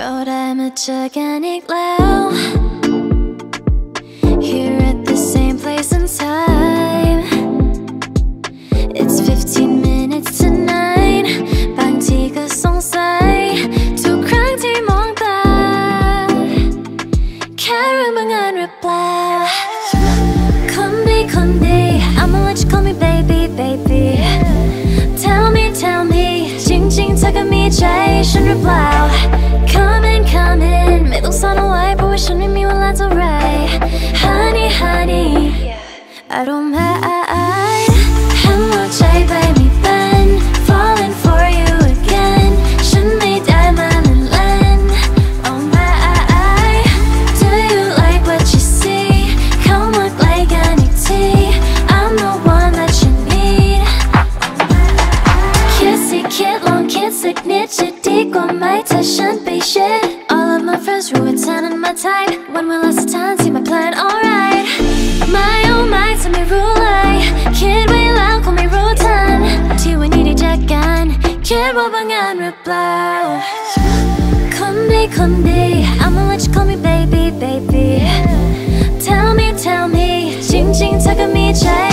เราได้มาเจอกันอีกแล้ว Here at the same place and time. It's 15 minutes to 9 บางทีก็สงสัยทุกครั้งที่มองตาแค่เรื่องบังเอิญหรือเปล่าคนดีคนดี I'ma let you call me baby baby. Tell me จริงๆเธอก็มีใจฉันหรือเปล่า Come in ไม่ต้องซ่อนเอาไว้เพราะว่าฉันไม่มีเวลาเท่าไหร่ Honey I don't mind ทำหัวใจไปไม่เป็น Falling for you again ฉันไม่ได้มาเล่น Oh my Do you like what you see เข้ามาใกล้กันอีกที I'm the one that you need คิดสิคิดลองคิดสักนิดจะดีกว่าไหมถ้าฉันไปชิด All of my friends rule it's not in my type. When will last time see my plan alright My oh my จะไม่รู้เลยคิดไว้แล้วคงไม่รู้ทันที่วันนี้ได้เจอกันคิดว่าบังเอิญหรือเปล่าคนดี I'ma let you call me baby baby. Tell me จริงๆเธอก็มีใจ